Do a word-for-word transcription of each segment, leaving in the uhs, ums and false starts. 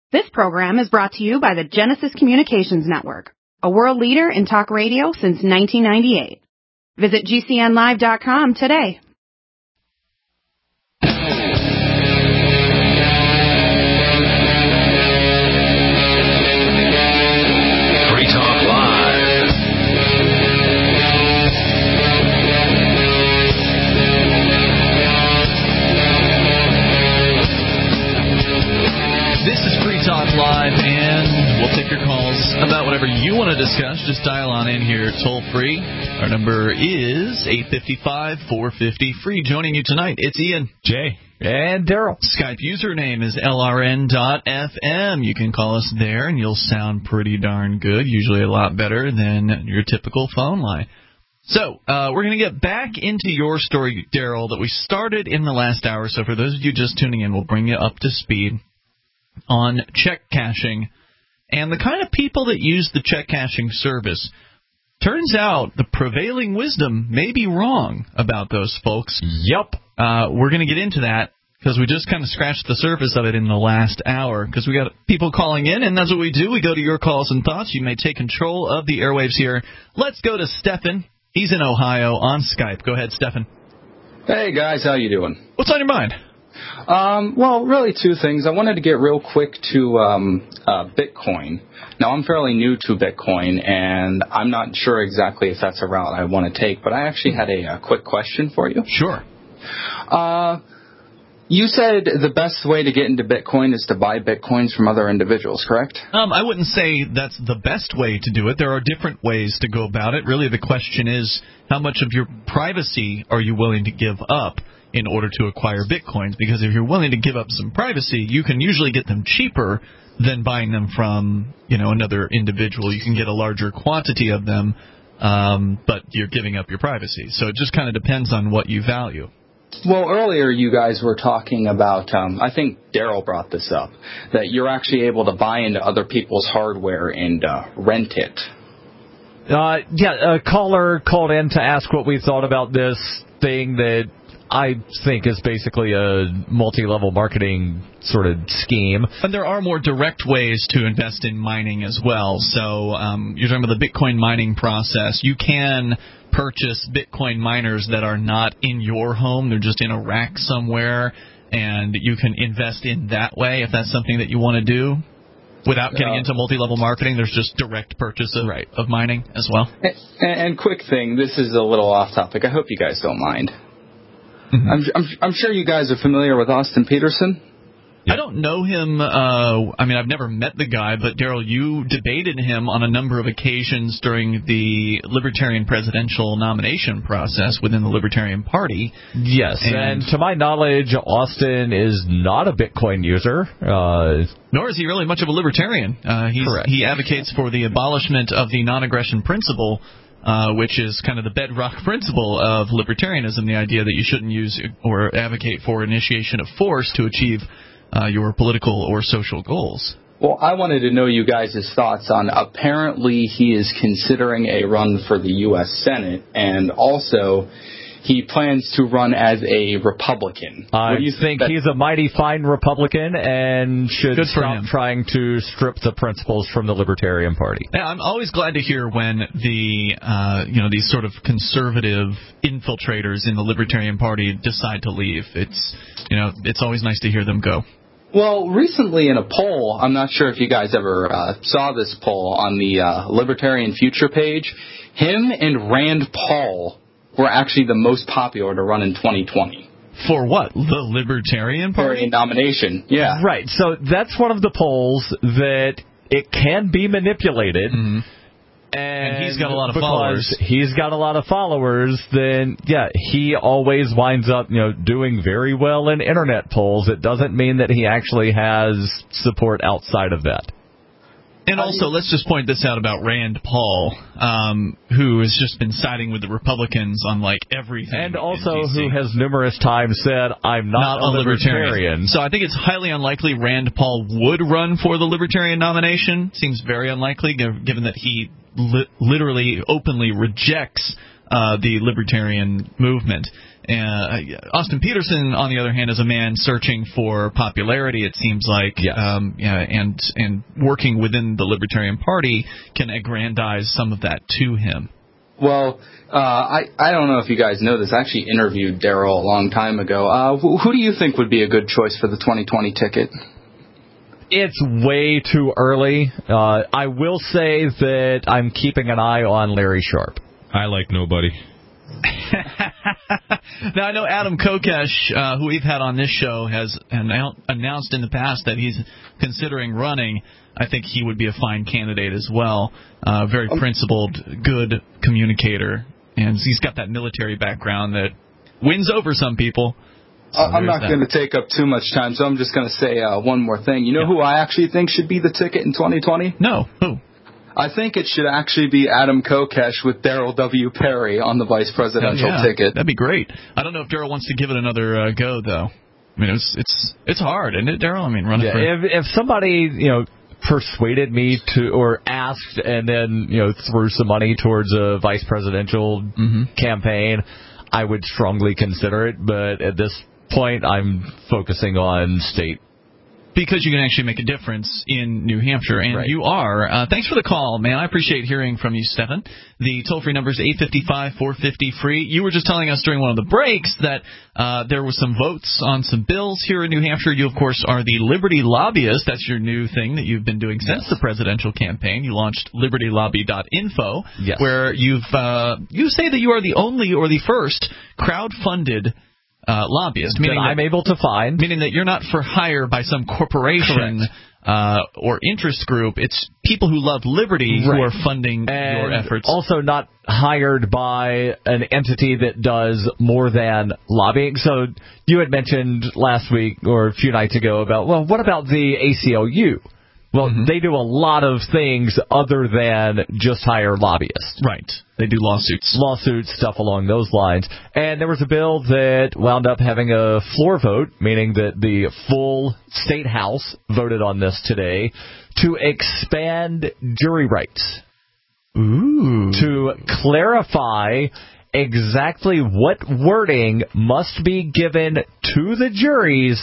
This program is brought to you by the Genesis Communications Network, a world leader in talk radio since nineteen ninety-eight. Visit G C N live dot com today. Free Talk Live. This is Free Talk Live, and we'll take your calls about whatever you want to discuss. Just dial on in here toll free. Our number is eight five five, four five zero, free. Joining you tonight, it's Ian, Jay, and Daryl. Skype username is L R N dot F M. You can call us there, and you'll sound pretty darn good, usually a lot better than your typical phone line. So, uh, we're going to get back into your story, Daryl, that we started in the last hour. So for those of you just tuning in, we'll bring you up to speed on check cashing and the kind of people that use the check cashing service. Turns out the prevailing wisdom may be wrong about those folks. Yep. Uh, we're going to get into that because we just kind of scratched the surface of it in the last hour because we got people calling in, and that's what we do. We go to your calls and thoughts. You may take control of the airwaves here. Let's go to Stefan. He's in Ohio on Skype. Go ahead, Stefan. Hey, guys. How you doing? What's on your mind? Um, well, really two things. I wanted to get real quick to um, uh, Bitcoin. Now, I'm fairly new to Bitcoin, and I'm not sure exactly if that's a route I want to take, but I actually had a, a quick question for you. Sure. Uh, you said the best way to get into Bitcoin is to buy Bitcoins from other individuals, correct? Um, I wouldn't say that's the best way to do it. There are different ways to go about it. Really, the question is, how much of your privacy are you willing to give up in order to acquire Bitcoins? Because if you're willing to give up some privacy, you can usually get them cheaper than buying them from, you know, another individual. You can get a larger quantity of them, um, but you're giving up your privacy. So it just kind of depends on what you value. Well, earlier you guys were talking about, um, I think Daryl brought this up, that you're actually able to buy into other people's hardware and uh, rent it. Uh, yeah, a caller called in to ask what we thought about this thing that I think is basically a multi-level marketing sort of scheme. And there are more direct ways to invest in mining as well. So um, you're talking about the Bitcoin mining process. You can purchase Bitcoin miners that are not in your home. They're just in a rack somewhere, and you can invest in that way if that's something that you want to do. Without getting into multi-level marketing, there's just direct purchase of, right. of mining as well. And, and quick thing, this is a little off topic. I hope you guys don't mind. Mm-hmm. I'm, I'm, I'm sure you guys are familiar with Austin Peterson. I don't know him. Uh, I mean, I've never met the guy, but Daryl, you debated him on a number of occasions during the Libertarian presidential nomination process within the Libertarian Party. Yes, and, and to my knowledge, Austin is not a Bitcoin user. Uh, nor is he really much of a libertarian. Uh, he's, correct. He advocates for the abolishment of the non-aggression principle, Uh, which is kind of the bedrock principle of libertarianism, the idea that you shouldn't use or advocate for initiation of force to achieve uh, your political or social goals. Well, I wanted to know you guys' thoughts on, apparently he is considering a run for the U S Senate, and also he plans to run as a Republican. I what do you think, think he's a mighty fine Republican and should Good stop him. trying to strip the principles from the Libertarian Party. Yeah, I'm always glad to hear when the uh, you know these sort of conservative infiltrators in the Libertarian Party decide to leave. It's you know it's always nice to hear them go. Well, recently in a poll, I'm not sure if you guys ever uh, saw this poll on the uh, Libertarian Future page, him and Rand Paul were actually the most popular to run in twenty twenty. For what? The Libertarian Party? Nomination, yeah. Right, so that's one of the polls that it can be manipulated. Mm-hmm. And, and he's got a lot of because followers. He's got a lot of followers, then, yeah, he always winds up, you know, doing very well in internet polls. It doesn't mean that he actually has support outside of that. And also, let's just point this out about Rand Paul, um, who has just been siding with the Republicans on, like, everything. And also who has numerous times said, I'm not, not a libertarian. libertarian. So I think it's highly unlikely Rand Paul would run for the Libertarian nomination. Seems very unlikely, given that he li- literally openly rejects uh, the libertarian movement. Uh, Austin Peterson, on the other hand, is a man searching for popularity, it seems like, yes. um, yeah, and and working within the Libertarian Party can aggrandize some of that to him. Well, uh, I, I don't know if you guys know this. I actually interviewed Daryl a long time ago. Uh, who, who do you think would be a good choice for the twenty twenty ticket? It's way too early. Uh, I will say that I'm keeping an eye on Larry Sharpe. I like nobody. Now, I know Adam Kokesh, uh, who we've had on this show, has annou- announced in the past that he's considering running. I think he would be a fine candidate as well. Uh, very principled, good communicator. And he's got that military background that wins over some people. So I'm not going to take up too much time, so I'm just going to say uh, one more thing. You know yeah. who I actually think should be the ticket in twenty twenty? No. Who? I think it should actually be Adam Kokesh with Daryl W. Perry on the vice presidential yeah. ticket. That'd be great. I don't know if Daryl wants to give it another uh, go, though. I mean, it's it's it's hard, isn't it, Daryl? I mean, running yeah, for... If, if somebody, you know, persuaded me to, or asked and then, you know, threw some money towards a vice presidential mm-hmm. campaign, I would strongly consider it. But at this point, I'm focusing on state. Because you can actually make a difference in New Hampshire, and right. you are. Uh, thanks for the call, man. I appreciate hearing from you, Stephen. The toll-free number is eight five five, four five zero, free. You were just telling us during one of the breaks that uh, there were some votes on some bills here in New Hampshire. You, of course, are the Liberty Lobbyist. That's your new thing that you've been doing since yes. the presidential campaign. You launched liberty lobby dot info, yes. where you've uh, you say that you are the only or the first crowd-funded Uh, lobbyist, meaning that I'm that, able to find, meaning that you're not for hire by some corporation uh, or interest group. It's people who love liberty right. who are funding and your efforts. Also, not hired by an entity that does more than lobbying. So you had mentioned last week or a few nights ago about, well, what about the A C L U? Well, mm-hmm. they do a lot of things other than just hire lobbyists. Right. They do lawsuits. Lawsuits, stuff along those lines. And there was a bill that wound up having a floor vote, meaning that the full state house voted on this today, to expand jury rights. Ooh. To clarify exactly what wording must be given to the juries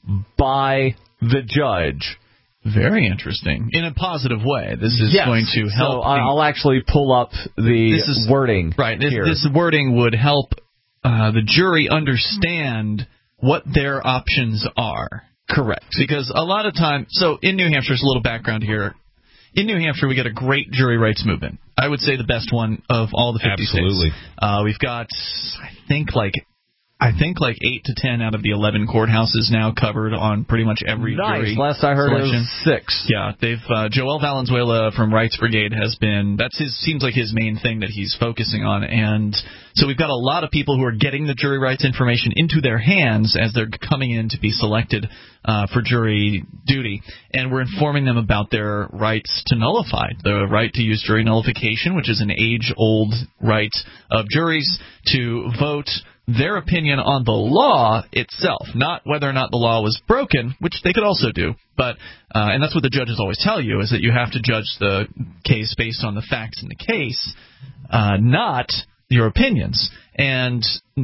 by the judge. Very interesting. In a positive way. This is yes. going to help. So I'll actually pull up the this is, wording right. This, here. This wording would help uh, the jury understand what their options are. Correct. Because a lot of time, so in New Hampshire, just a little background here. In New Hampshire, we got a great jury rights movement. I would say the best one of all the fifty Absolutely. states. Uh, we've got, I think, like I think like eight to ten out of the eleven courthouses now covered on pretty much every nice. jury. Last I heard selection. it was six. Yeah, they've uh, Joel Valenzuela from Rights Brigade has been that's his seems like his main thing that he's focusing on, and so we've got a lot of people who are getting the jury rights information into their hands as they're coming in to be selected uh, for jury duty, and we're informing them about their rights to nullify, the right to use jury nullification, which is an age-old right of juries to vote their opinion on the law itself, not whether or not the law was broken, which they could also do. But uh, and that's what the judges always tell you, is that you have to judge the case based on the facts in the case, uh, not your opinions. And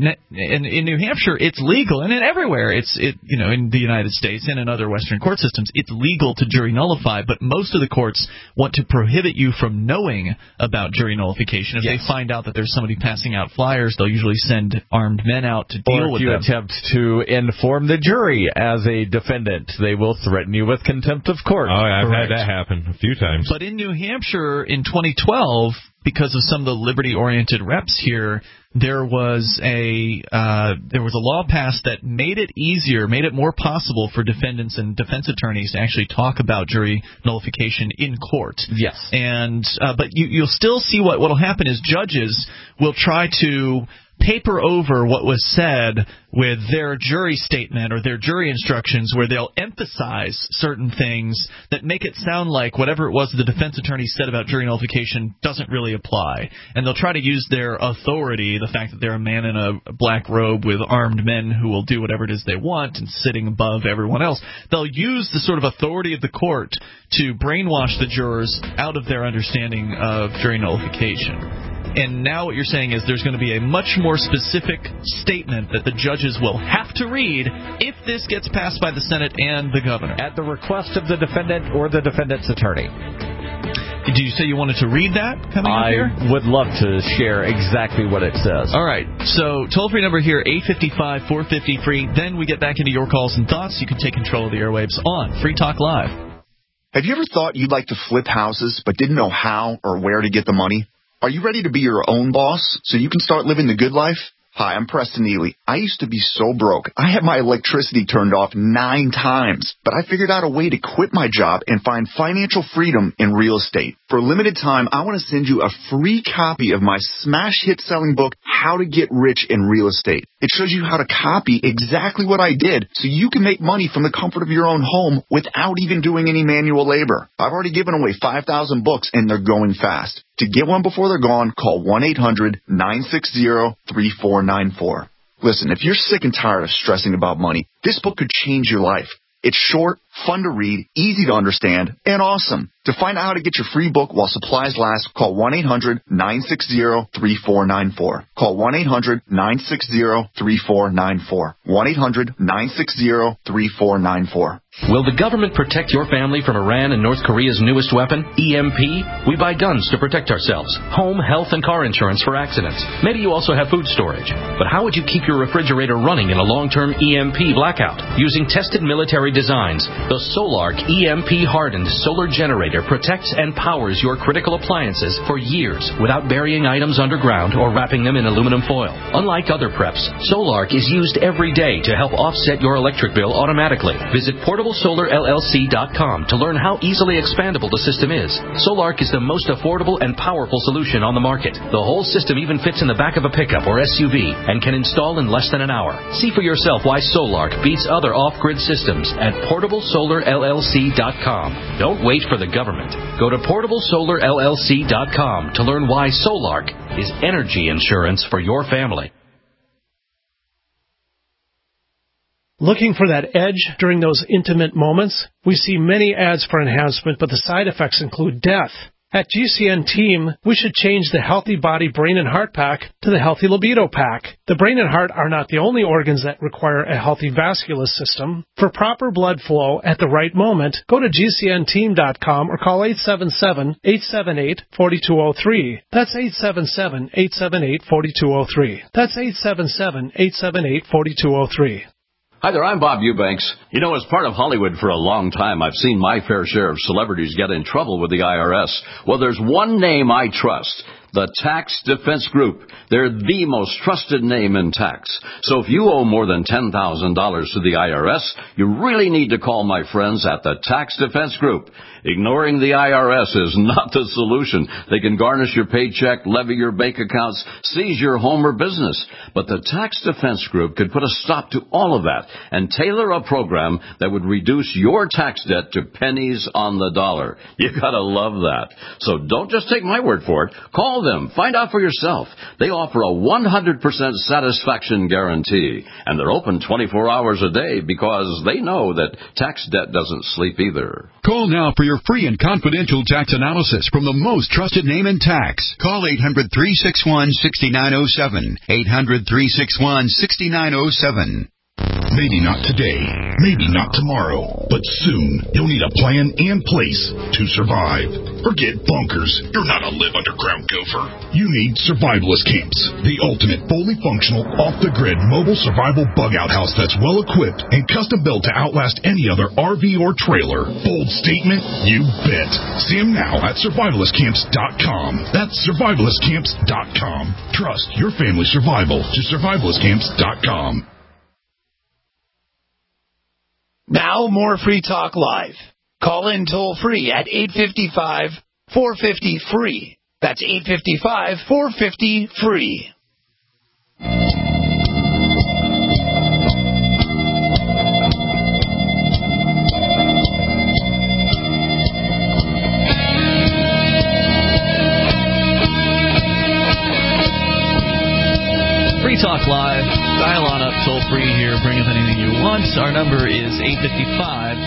in, in New Hampshire, it's legal, and in everywhere, it's it you know in the United States and in other Western court systems, it's legal to jury nullify. But most of the courts want to prohibit you from knowing about jury nullification. If yes. they find out that there's somebody passing out flyers, they'll usually send armed men out to deal or with them. them. If you attempt to inform the jury as a defendant, they will threaten you with contempt of court. Oh, I've Correct. had that happen a few times. But in New Hampshire in twenty twelve, because of some of the liberty-oriented reps here, there was a uh, there was a law passed that made it easier, made it more possible for defendants and defense attorneys to actually talk about jury nullification in court. Yes. And uh, but you, you'll still see what what'll happen is judges will try to paper over what was said with their jury statement or their jury instructions, where they'll emphasize certain things that make it sound like whatever it was the defense attorney said about jury nullification doesn't really apply. And they'll try to use their authority, the fact that they're a man in a black robe with armed men who will do whatever it is they want and sitting above everyone else. They'll use the sort of authority of the court to brainwash the jurors out of their understanding of jury nullification. And now what you're saying is there's going to be a much more specific statement that the judges will have to read if this gets passed by the Senate and the governor. At the request of the defendant or the defendant's attorney. Did you say you wanted to read that coming up here? I would love to share exactly what it says. All right. So toll-free number here, eight five five, four five zero, free. Then we get back into your calls and thoughts. You can take control of the airwaves on Free Talk Live. Have you ever thought you'd like to flip houses but didn't know how or where to get the money? Are you ready to be your own boss so you can start living the good life? Hi, I'm Preston Neely. I used to be so broke. I had my electricity turned off nine times, but I figured out a way to quit my job and find financial freedom in real estate. For a limited time, I want to send you a free copy of my smash hit selling book, How to Get Rich in Real Estate. It shows you how to copy exactly what I did so you can make money from the comfort of your own home without even doing any manual labor. I've already given away five thousand books and they're going fast. To get one before they're gone, call one eight hundred, nine six zero, three four nine four. Listen, if you're sick and tired of stressing about money, this book could change your life. It's short, fun to read, easy to understand, and awesome. To find out how to get your free book while supplies last, call one eight hundred, nine six zero, three four nine four. Call one eight hundred, nine six zero, three four nine four. one eight hundred, nine six zero, three four nine four. Will the government protect your family from Iran and North Korea's newest weapon, E M P? We buy guns to protect ourselves, home, health, and car insurance for accidents. Maybe you also have food storage. But how would you keep your refrigerator running in a long-term E M P blackout? Using tested military designs, the Solark E M P-hardened solar generator protects and powers your critical appliances for years without burying items underground or wrapping them in aluminum foil. Unlike other preps, Solark is used every day to help offset your electric bill automatically. Visit portable solar L L C dot com to learn how easily expandable the system is. Solark is the most affordable and powerful solution on the market. The whole system even fits in the back of a pickup or S U V and can install in less than an hour. See for yourself why Solark beats other off-grid systems at portable solar L L C dot com. Don't wait for the government. Go to portable solar L L C dot com to learn why Solark is energy insurance for your family. Looking for that edge during those intimate moments? We see many ads for enhancement, but the side effects include death. At G C N Team, we should change the Healthy Body Brain and Heart Pack to the Healthy Libido Pack. The brain and heart are not the only organs that require a healthy vascular system. For proper blood flow at the right moment, go to G C N team dot com or call eight seven seven, eight seven eight, four two zero three. That's eight seven seven, eight seven eight, four two zero three. That's eight seven seven, eight seven eight, four two zero three. Hi there, I'm Bob Eubanks. You know, as part of Hollywood for a long time, I've seen my fair share of celebrities get in trouble with the I R S. Well, there's one name I trust. The Tax Defense Group. They're the most trusted name in tax. So if you owe more than ten thousand dollars to the I R S, you really need to call my friends at the Tax Defense Group. Ignoring the I R S is not the solution. They can garnish your paycheck, levy your bank accounts, seize your home or business. But the Tax Defense Group could put a stop to all of that and tailor a program that would reduce your tax debt to pennies on the dollar. You gotta love that. So don't just take my word for it. Call them. Find out for yourself. They offer a one hundred percent satisfaction guarantee. And they're open twenty-four hours a day because they know that tax debt doesn't sleep either. Call now for your free and confidential tax analysis from the most trusted name in tax. Call eight hundred, three six one, six nine zero seven. eight hundred, three six one, six nine zero seven. Maybe not today, maybe not tomorrow, but soon you'll need a plan and place to survive. Forget bunkers. You're not a live underground gopher. You need Survivalist Camps, the ultimate fully functional, off-the-grid mobile survival bug-out house that's well-equipped and custom-built to outlast any other R V or trailer. Bold statement? You bet. See them now at survivalist camps dot com. That's survivalist camps dot com. Trust your family's survival to survivalist camps dot com. Now, more Free Talk Live. Call in toll-free at eight five five, four five zero, free. That's eight five five, four five zero, free. Free Talk Live. Dial on up toll free here. Bring up anything you want. Our number is eight five five,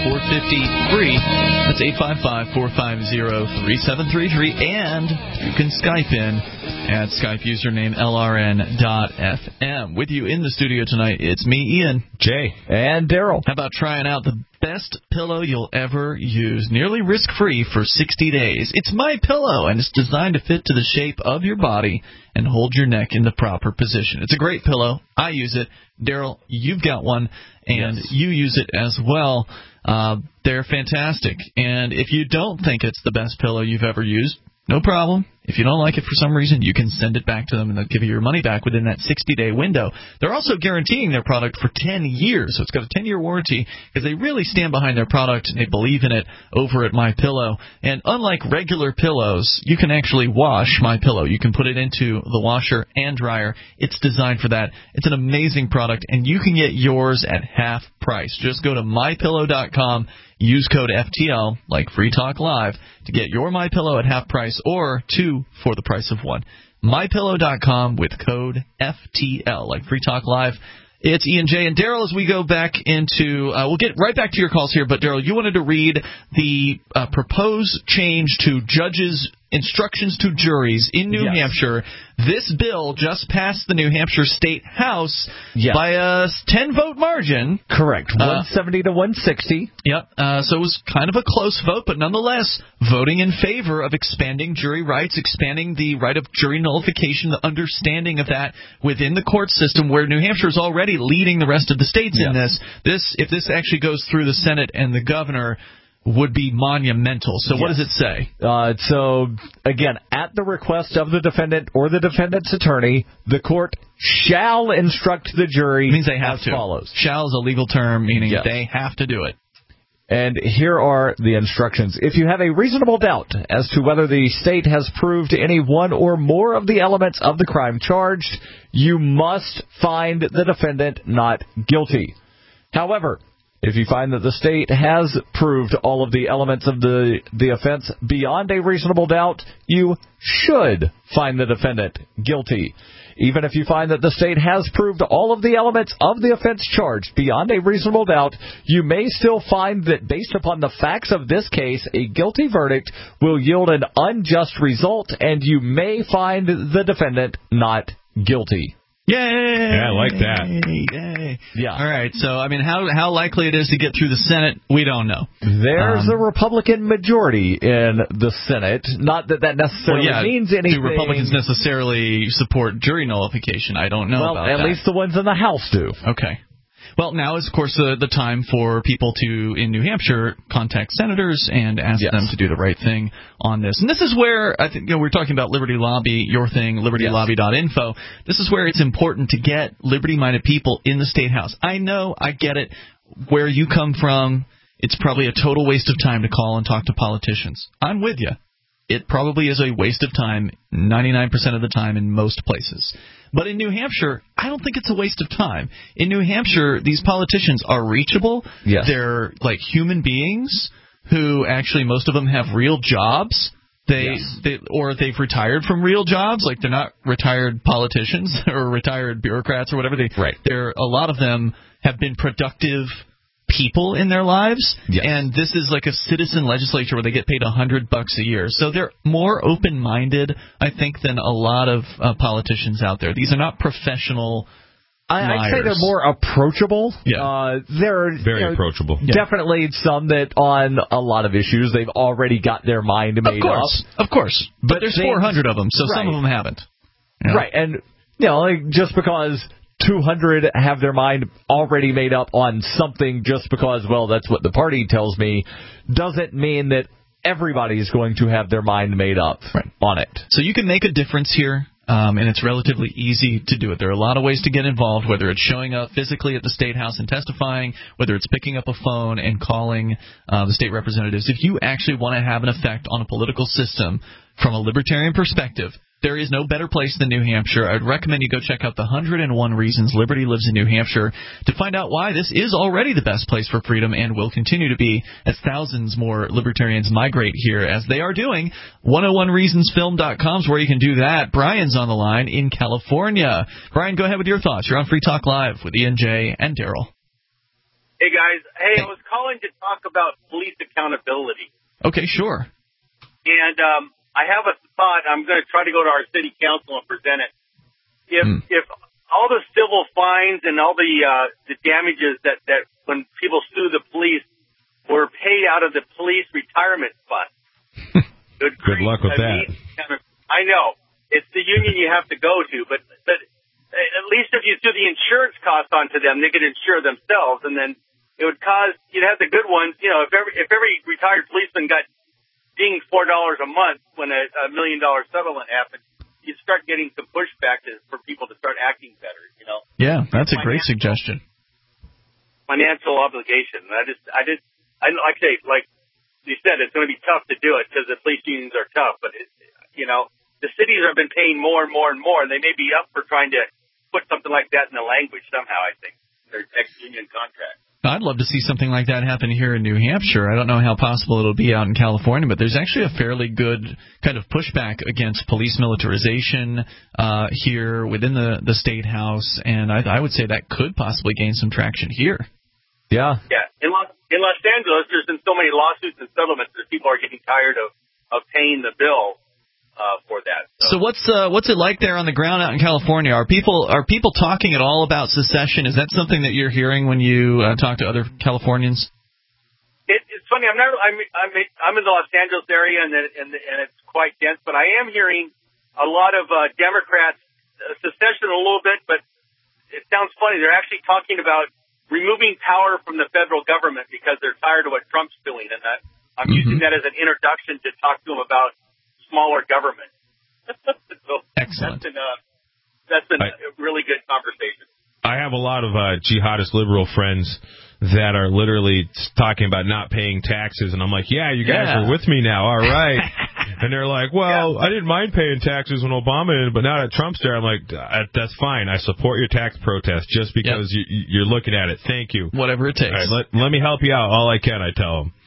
four five zero, free. That's eight five five, four five zero, three seven three three. And you can Skype in at Skype username L R N dot F M. With you in the studio tonight, it's me, Ian, Jay, and Daryl. How about trying out the best pillow you'll ever use, nearly risk-free for sixty days? It's My Pillow, and it's designed to fit to the shape of your body and hold your neck in the proper position. It's a great pillow. I use it. Daryl, you've got one, and yes. you use it as well. Uh, they're fantastic. And if you don't think it's the best pillow you've ever used, no problem. If you don't like it for some reason, you can send it back to them, and they'll give you your money back within that sixty-day window. They're also guaranteeing their product for ten years, so it's got a ten-year warranty because they really stand behind their product and they believe in it over at My Pillow. And unlike regular pillows, you can actually wash My Pillow. You can put it into the washer and dryer. It's designed for that. It's an amazing product, and you can get yours at half price. Just go to my pillow dot com. Use code F T L, like Free Talk Live, to get your My Pillow at half price, or two for the price of one. my pillow dot com with code F T L, like Free Talk Live. It's Ian J. and Daryl as we go back into uh, – we'll get right back to your calls here, but Daryl, you wanted to read the uh, proposed change to judges' instructions to juries in New yes. Hampshire. This bill just passed the New Hampshire State House yes. by a ten-vote margin. Correct, Uh, one seventy to one sixty. Yep, uh, so it was kind of a close vote, but nonetheless voting in favor of expanding jury rights, expanding the right of jury nullification, the understanding of that within the court system, where New Hampshire is already leading the rest of the states yes. in this. This, if this actually goes through the Senate and the governor, would be monumental. So what yes. does it say? Uh, so, again, at the request of the defendant or the defendant's attorney, the court shall instruct the jury It means they have as to. follows. Shall is a legal term, meaning yes. they have to do it. And here are the instructions. If you have a reasonable doubt as to whether the state has proved any one or more of the elements of the crime charged, you must find the defendant not guilty. However, if you find that the state has proved all of the elements of the, the offense beyond a reasonable doubt, you should find the defendant guilty. Even if you find that the state has proved all of the elements of the offense charged beyond a reasonable doubt, you may still find that based upon the facts of this case, a guilty verdict will yield an unjust result, and you may find the defendant not guilty. Yay! Yeah, I like that. Yay! Yeah. All right. So, I mean, how how likely it is to get through the Senate, we don't know. There's Um, a Republican majority in the Senate. Not that that necessarily well, yeah, means anything. Do Republicans necessarily support jury nullification? I don't know well, about at that. least the ones in the House do. Okay. Well, now is, of course, the, the time for people to, in New Hampshire, contact senators and ask yes. them to do the right thing on this. And this is where, I think, you know, we're talking about Liberty Lobby, your thing, liberty lobby dot info. This is where it's important to get liberty-minded people in the State House. I know, I get it. Where you come from, it's probably a total waste of time to call and talk to politicians. I'm with you. It probably is a waste of time ninety-nine percent of the time in most places. But in New Hampshire, I don't think it's a waste of time. In New Hampshire, these politicians are reachable. Yes. They're like human beings who actually, most of them have real jobs. They, yes. they or they've retired from real jobs. Like, they're not retired politicians or retired bureaucrats or whatever. They, right. They're, a lot of them have been productive people in their lives, yes. and this is like a citizen legislature where they get paid a hundred bucks a year. So they're more open-minded, I think, than a lot of uh, politicians out there. These are not professional I, I'd liars. say they're more approachable. Yeah. Uh, they're Very you know, approachable. Yeah. Definitely some that on a lot of issues they've already got their mind made Of course, up. of course. But, But there's things- four hundred of them, so right. some of them haven't. You know? Right, and you know, like, just because two hundred have their mind already made up on something just because, well, that's what the party tells me, doesn't mean that everybody's going to have their mind made up right. on it. So you can make a difference here, um, and it's relatively easy to do it. There are a lot of ways to get involved, whether it's showing up physically at the State House and testifying, whether it's picking up a phone and calling uh, the state representatives. If you actually want to have an effect on a political system from a libertarian perspective, there is no better place than New Hampshire. I'd recommend you go check out the one hundred and one Reasons Liberty Lives in New Hampshire to find out why this is already the best place for freedom and will continue to be as thousands more libertarians migrate here, as they are doing. one oh one reasons film dot com is where you can do that. Brian's on the line in California. Brian, go ahead with your thoughts. You're on Free Talk Live with Ian J. and Daryl. Hey, guys. Hey, I was calling to talk about police accountability. Okay, sure. And um, I have a thought. I'm going to try to go to our city council and present it. If mm. if all the civil fines and all the uh, the damages that, that when people sue the police were paid out of the police retirement fund. Good, Good luck with that. I know. It's the union you have to go to, but, but at least if you threw the insurance costs onto them, they could insure themselves, and then it would cause, you'd have the good ones, you know, if every, if every retired policeman got dinged four dollars a month when a, a million dollar settlement happened, you'd start getting some pushback to, for people to start acting better, you know? Yeah, that's a great suggestion. Financial obligation. I just, I just, I like I say, like you said, it's going to be tough to do it because the police unions are tough, but it, you know, the cities have been paying more and more and more, and they may be up for trying to put something like that in the language somehow, I think, their ex-union contract. I'd love to see something like that happen here in New Hampshire. I don't know how possible it'll be out in California, but there's actually a fairly good kind of pushback against police militarization uh, here within the, the State House, and I, I would say that could possibly gain some traction here. Yeah. Yeah. In Los, in Los Angeles, there's been so many lawsuits and settlements that people are getting tired of, of paying the bill uh, for that. So, so what's uh, what's it like there on the ground out in California? Are people are people talking at all about secession? Is that something that you're hearing when you uh, talk to other Californians? It, it's funny. I'm not. I'm I'm I'm in the Los Angeles area, and and and it's quite dense. But I am hearing a lot of uh, Democrats uh, secession a little bit. But it sounds funny. They're actually talking about removing power from the federal government because they're tired of what Trump's doing, and that I'm mm-hmm. using that as an introduction to talk to them about smaller government. So excellent. That's, an, uh, that's an, I, a really good conversation. I have a lot of uh, jihadist liberal friends that are literally talking about not paying taxes, and I'm like, yeah, you guys yeah. are with me now, all right. And they're like, well, yeah. I didn't mind paying taxes when Obama did, but now that Trump's there, I'm like, that's fine. I support your tax protest just because yep. you, you're looking at it. Thank you. Whatever it takes. All right, let, let me help you out all I can, I tell them.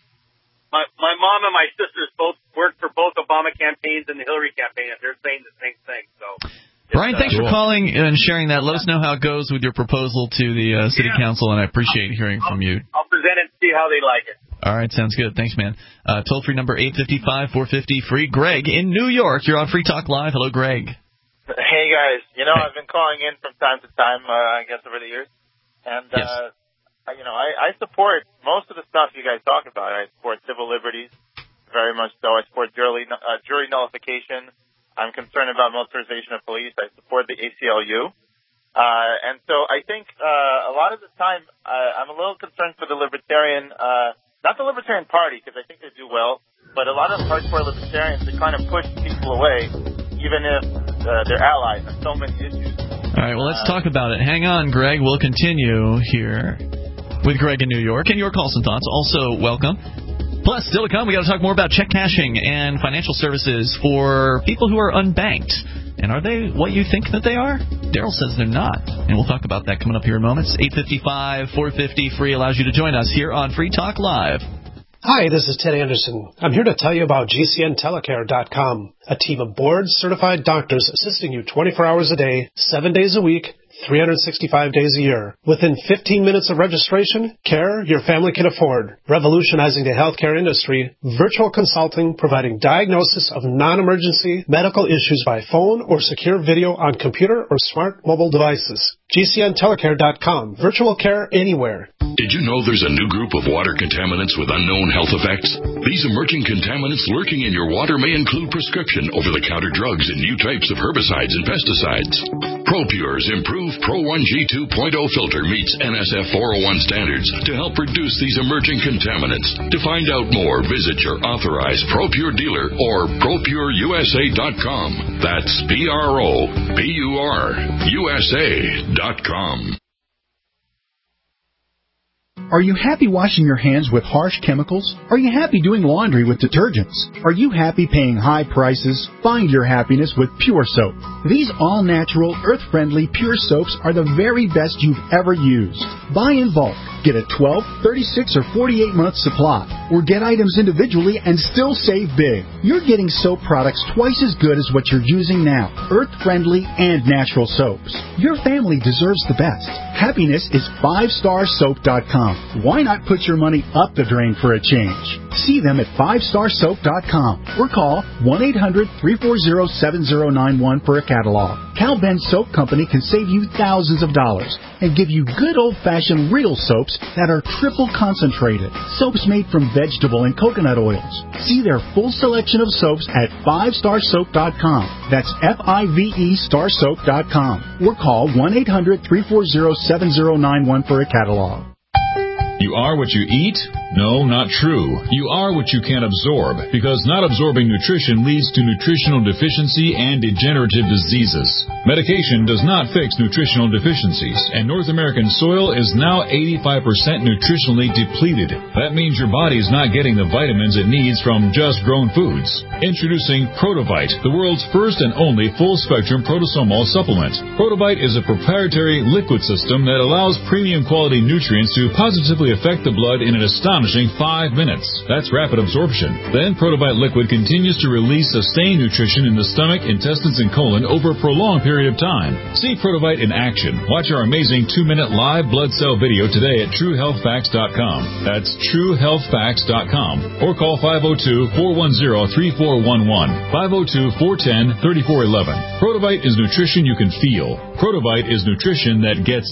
My, my mom and my sisters both worked for both Obama campaigns and the Hillary campaign, and they're saying the same thing. So, Brian, thanks uh, for calling and sharing that. Let us know how it goes with your proposal to the uh, City yeah. Council, and I appreciate hearing I'll, from you. I'll present it and see how they like it. All right, sounds good. Thanks, man. Uh, toll-free number eight five five, four five zero, free. Greg in New York. You're on Free Talk Live. Hello, Greg. Hey, guys. You know, hey. I've been calling in from time to time, uh, I guess, over the years. And, yes. uh, you know, I, I support most of the stuff you guys talk about. I support civil liberties, very much so. I support jury, uh, jury nullification. I'm concerned about militarization of police. I support the A C L U. Uh, and so I think uh, a lot of the time uh, I'm a little concerned for the libertarian, uh, not the Libertarian Party, because I think they do well, but a lot of hardcore libertarians, they kind of push people away, even if uh, they're allies on so many issues. All right, well, let's uh, talk about it. Hang on, Greg. We'll continue here with Greg in New York. And your calls and thoughts also welcome. Plus, still to come, we got to talk more about check cashing and financial services for people who are unbanked. And are they what you think that they are? Daryl says they're not. And we'll talk about that coming up here in moments. eight five five, four five zero, free allows you to join us here on Free Talk Live. Hi, this is Ted Anderson. I'm here to tell you about G C N telecare dot com, a team of board-certified doctors assisting you twenty-four hours a day, seven days a week, three hundred sixty-five days a year. Within fifteen minutes of registration, care your family can afford. Revolutionizing the healthcare industry, virtual consulting providing diagnosis of non-emergency medical issues by phone or secure video on computer or smart mobile devices. G C N telecare dot com. Virtual care anywhere. Did you know there's a new group of water contaminants with unknown health effects? These emerging contaminants lurking in your water may include prescription over-the-counter drugs and new types of herbicides and pesticides. ProPure's improved Pro one G two point oh filter meets N S F four oh one standards to help reduce these emerging contaminants. To find out more, visit your authorized ProPure dealer or Pro Pure U S A dot com. That's P R O P U R U S A dot com. Are you happy washing your hands with harsh chemicals? Are you happy doing laundry with detergents? Are you happy paying high prices? Find your happiness with Pure Soap. These all-natural, earth-friendly Pure Soaps are the very best you've ever used. Buy in bulk. Get a twelve, thirty-six, or forty-eight month supply. Or get items individually and still save big. You're getting soap products twice as good as what you're using now. Earth-friendly and natural soaps. Your family deserves the best. Happiness is five star soap dot com. Why not put your money up the drain for a change? See them at five star soap dot com or call one eight hundred, three four zero, seven zero nine one for a catalog. Cal Ben Soap Company can save you thousands of dollars and give you good old-fashioned real soaps that are triple concentrated. Soaps made from vegetable and coconut oils. See their full selection of soaps at five star soap dot com. That's F I V E star soap dot com. Or call one eight hundred, three four zero, seven zero nine one for a catalog. You are what you eat? No, not true. You are what you can absorb, because not absorbing nutrition leads to nutritional deficiency and degenerative diseases. Medication does not fix nutritional deficiencies, and North American soil is now eighty-five percent nutritionally depleted. That means your body's not getting the vitamins it needs from just grown foods. Introducing Protovite, the world's first and only full-spectrum protosomal supplement. Protovite is a proprietary liquid system that allows premium quality nutrients to positively affect the blood in an astonishing five minutes. That's rapid absorption. Then Protovite liquid continues to release sustained nutrition in the stomach, intestines, and colon over a prolonged period of time. See Protovite in action. Watch our amazing two-minute live blood cell video today at true health facts dot com. That's true health facts dot com. Or call five oh two, four one zero, three four one one, five oh two, four one zero, three four one one. Protovite is nutrition you can feel. Protovite is nutrition that gets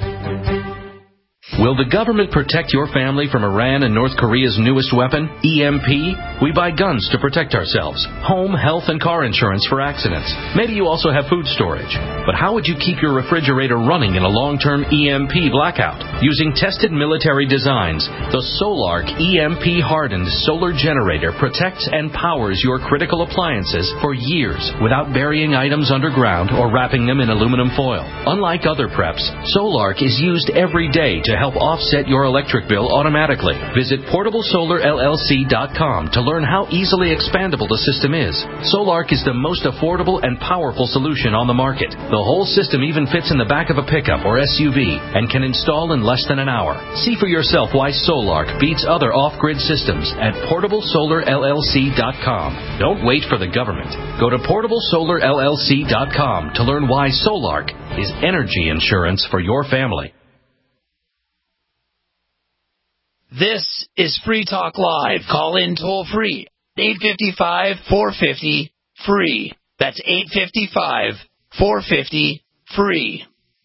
in. Will the government protect your family from Iran and North Korea's newest weapon, E M P? We buy guns to protect ourselves, home, health, and car insurance for accidents. Maybe you also have food storage. But how would you keep your refrigerator running in a long-term E M P blackout? Using tested military designs, the Solark E M P-hardened solar generator protects and powers your critical appliances for years without burying items underground or wrapping them in aluminum foil. Unlike other preps, Solark is used every day to help offset your electric bill automatically. Visit portable solar L L C dot com to learn how easily expandable the system is. Solark is the most affordable and powerful solution on the market. The whole system even fits in the back of a pickup or S U V and can install in less than an hour. See for yourself why Solark beats other off-grid systems at portable solar L L C dot com. Don't wait for the government. Go to portable solar L L C dot com to learn why Solark is energy insurance for your family. This is Free Talk Live. Call in toll free. eight five five, four five zero, free. That's eight five five, four five zero, free.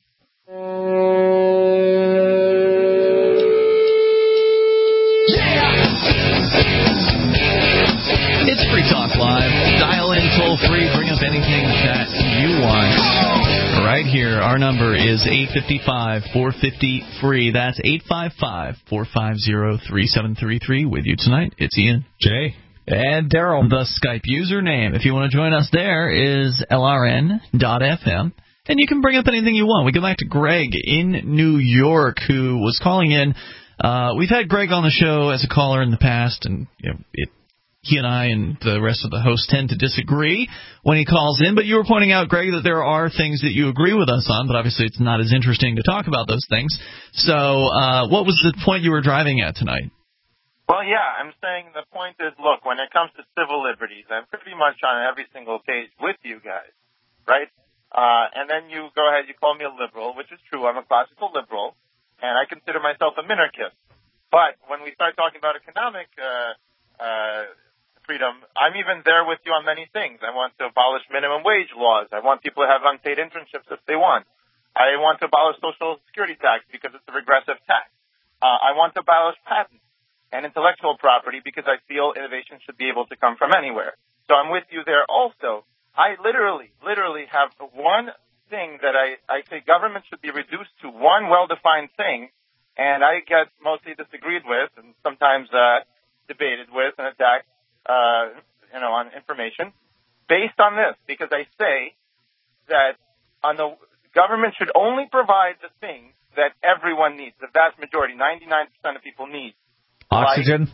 It's Free Talk Live. Dial in toll free. Bring up anything that you want. Right here, our number is eight five five, four five zero, free. That's eight five five, four five zero, three seven three three. With you tonight, it's Ian, Jay, and Daryl. The Skype username, if you want to join us there, is L R N dot F M. And you can bring up anything you want. We go back to Greg in New York, who was calling in. Uh, we've had Greg on the show as a caller in the past, and you know, it he and I and the rest of the hosts tend to disagree when he calls in. But you were pointing out, Greg, that there are things that you agree with us on, but obviously it's not as interesting to talk about those things. So uh, what was the point you were driving at tonight? Well, yeah, I'm saying the point is, look, when it comes to civil liberties, I'm pretty much on every single page with you guys, right? Uh, and then you go ahead, you call me a liberal, which is true. I'm a classical liberal, and I consider myself a minarchist. But when we start talking about economic uh, uh freedom, I'm even there with you on many things. I want to abolish minimum wage laws. I want people to have unpaid internships if they want. I want to abolish social security tax because it's a regressive tax. Uh, I want to abolish patents and intellectual property because I feel innovation should be able to come from anywhere. So I'm with you there also. I literally, literally have one thing that I, I say government should be reduced to one well-defined thing, and I get mostly disagreed with and sometimes uh, debated with and attacked. Uh, you know, on information based on this, because I say that on the government should only provide the things that everyone needs, the vast majority, ninety-nine percent of people need. Oxygen?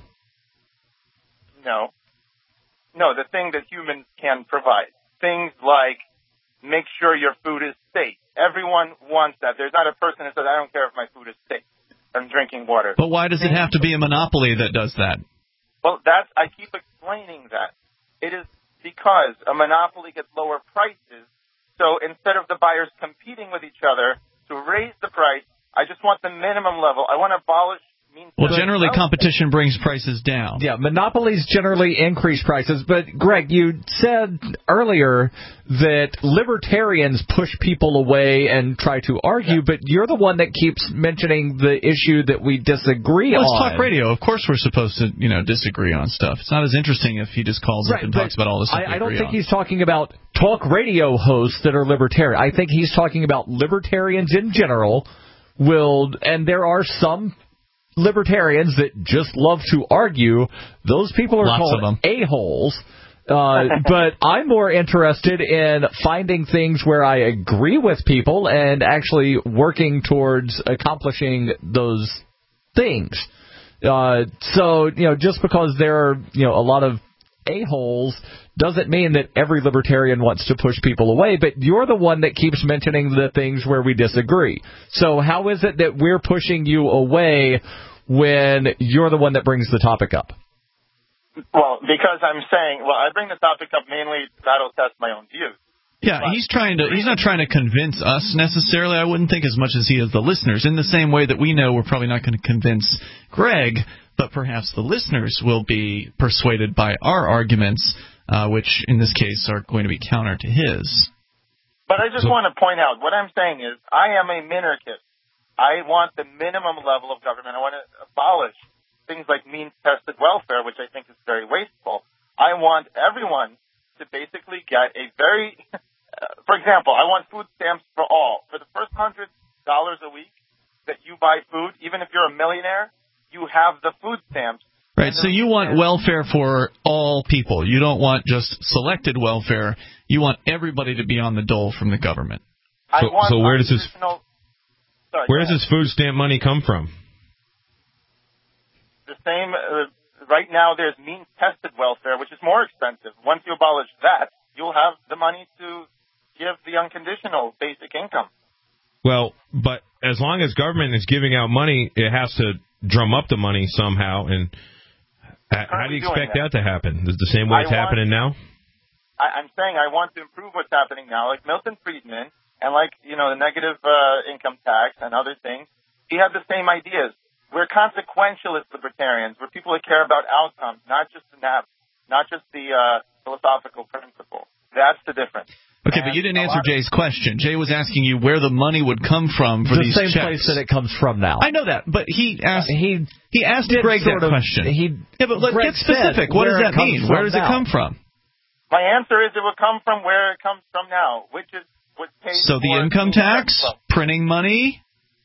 Like, no. No, the thing that humans can provide. Things like make sure your food is safe. Everyone wants that. There's not a person that says, I don't care if my food is safe. I'm drinking water. But why does it have to be a monopoly that does that? Well, that's, I keep explaining that. It is because a monopoly gets lower prices. So instead of the buyers competing with each other to raise the price, I just want the minimum level. I want to abolish means. Well, generally competition brings prices down. Yeah, monopolies generally increase prices. But, Greg, you said earlier that libertarians push people away and try to argue, yeah. but you're the one that keeps mentioning the issue that we disagree well, on. Well, it's talk radio. Of course we're supposed to, you know, disagree on stuff. It's not as interesting if he just calls right, up and talks about all this stuff I, we I don't agree think on. he's talking about talk radio hosts that are libertarian. I think he's talking about libertarians in general will, and there are some libertarians that just love to argue. Those people are Lots called a-holes. Uh, but I'm more interested in finding things where I agree with people and actually working towards accomplishing those things. Uh, so, you know, just because there are, you know, a lot of a-holes doesn't mean that every libertarian wants to push people away, but you're the one that keeps mentioning the things where we disagree. So how is it that we're pushing you away when you're the one that brings the topic up? Well, because I'm saying, well, I bring the topic up mainly to battle test my own views. Yeah, but he's trying to. He's not trying to convince us necessarily. I wouldn't think as much as he is the listeners. In the same way that we know we're probably not going to convince Greg, but perhaps the listeners will be persuaded by our arguments, uh, which in this case are going to be counter to his. But I just so, want to point out, what I'm saying is, I am a minarchist. I want the minimum level of government. I want to abolish things like means-tested welfare, which I think is very wasteful. I want everyone to basically get a very, uh, for example, I want food stamps for all. For the first one hundred dollars a week that you buy food, even if you're a millionaire, you have the food stamps. Right, so you want welfare for all people. You don't want just selected welfare. You want everybody to be on the dole from the government. So, so where does this sorry, where does this food stamp money come from? The same, uh, right now there's means-tested welfare, which is more expensive. Once you abolish that, you'll have the money to give the unconditional basic income. Well, but as long as government is giving out money, it has to drum up the money somehow. And how do you expect that. that to happen? Is it the same way it's want, happening now? I, I'm saying I want to improve what's happening now, like Milton Friedman and like, you know, the negative uh, income tax and other things. He had the same ideas. We're consequentialist libertarians. We're people that care about outcomes, not just the N A P, not just the uh, philosophical principle. That's the difference. Okay, and but you didn't answer Jay's question. Jay was asking you where the money would come from for the these same checks. place that it comes from now. I know that, but he asked. Uh, he he asked Greg that of, question. He, yeah, but let, Greg get specific. What does that mean? Where does now. it come from? My answer is it will come from where it comes from now, which is what pays. So the income tax, printing money.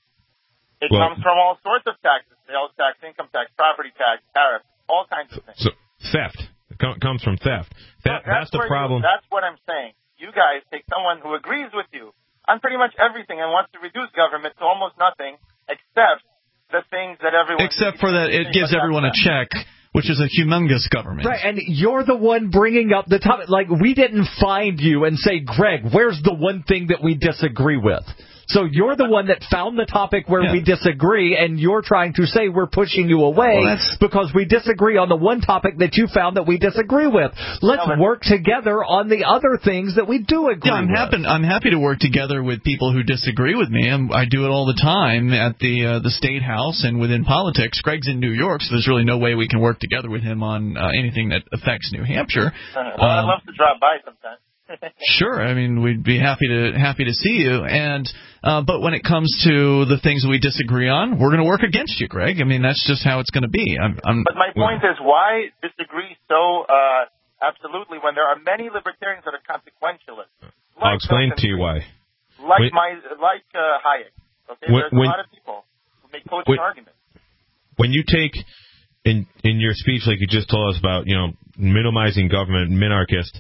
It well, comes from all sorts of taxes: sales tax, income tax, property tax, tariffs, all kinds of things. So theft. It com- comes from theft. That, so that's, that's the problem. You, that's what I'm saying. You guys take someone who agrees with you on pretty much everything and wants to reduce government to almost nothing, except the things that everyone. Except for that, it gives everyone a check, which is a humongous government. Right, and you're the one bringing up the topic. Like, we didn't find you and say, Greg, where's the one thing that we disagree with? So you're the one that found the topic where yeah. we disagree, and you're trying to say we're pushing you away well, because we disagree on the one topic that you found that we disagree with. Let's no, work together on the other things that we do agree yeah, I'm with. Happy, I'm happy to work together with people who disagree with me. I'm, I do it all the time at the uh, the State House and within politics. Greg's in New York, so there's really no way we can work together with him on uh, anything that affects New Hampshire. Well, um, I'd love to drop by sometime. Sure, I mean we'd be happy to happy to see you, and uh, but when it comes to the things that we disagree on, we're going to work against you, Greg. I mean that's just how it's going to be. I'm, I'm, but my point is, why disagree so uh, absolutely when there are many libertarians that are consequentialists? Like I'll explain to you why. Like when, my like uh, Hayek. Okay, when, there's a when, lot of people who make coaching arguments. When you take in in your speech, like you just told us about, you know, minimizing government, minarchist.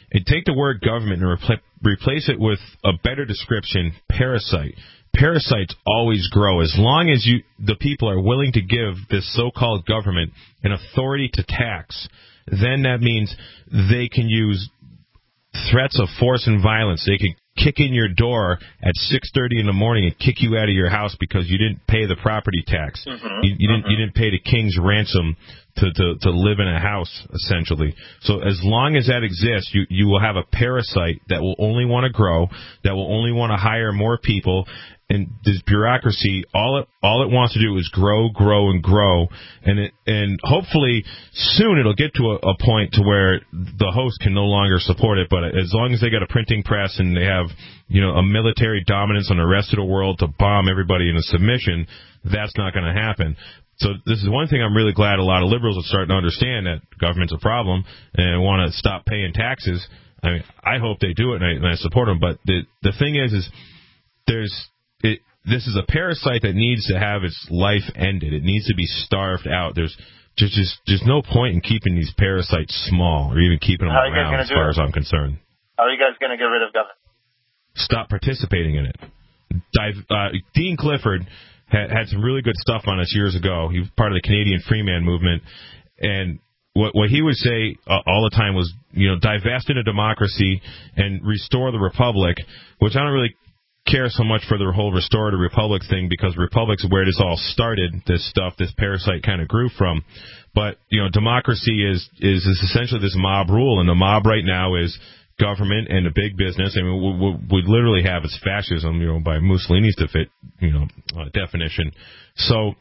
and take the word government and repl- replace it with a better description, parasite. Parasites always grow. As long as you, the people are willing to give this so-called government an authority to tax, then that means they can use threats of force and violence. They can kick in your door at six thirty in the morning and kick you out of your house because you didn't pay the property tax. Mm-hmm. You, you didn't you didn't pay the king's ransom to, to, to live in a house, essentially. So as long as that exists, you, you will have a parasite that will only want to grow, that will only want to hire more people. And this bureaucracy, all it all it wants to do is grow, grow, and grow, and it, and hopefully soon it'll get to a, a point to where the host can no longer support it. But as long as they got a printing press and they have, you know, a military dominance on the rest of the world to bomb everybody into submission, that's not going to happen. So this is one thing I'm really glad a lot of liberals are starting to understand, that government's a problem and want to stop paying taxes. I mean, I hope they do it, and I, and I support them. But the the thing is, is there's It, this is a parasite that needs to have its life ended. It needs to be starved out. There's just just there's no point in keeping these parasites small or even keeping them around, as far as I'm concerned. How are you guys going to get rid of government? Stop participating in it. Dive, uh, Dean Clifford had, had some really good stuff on us years ago. He was part of the Canadian Freeman movement, and what what he would say uh, all the time was, you know, divest into democracy and restore the republic, which I don't really care so much for the whole restore the republic thing, because republic's where this all started, this stuff, this parasite kind of grew from. But, you know, democracy is, is, is essentially this mob rule, and the mob right now is government and the big business. I mean, we, we literally have it's fascism, you know, by Mussolini's defit, you know, uh, definition. So,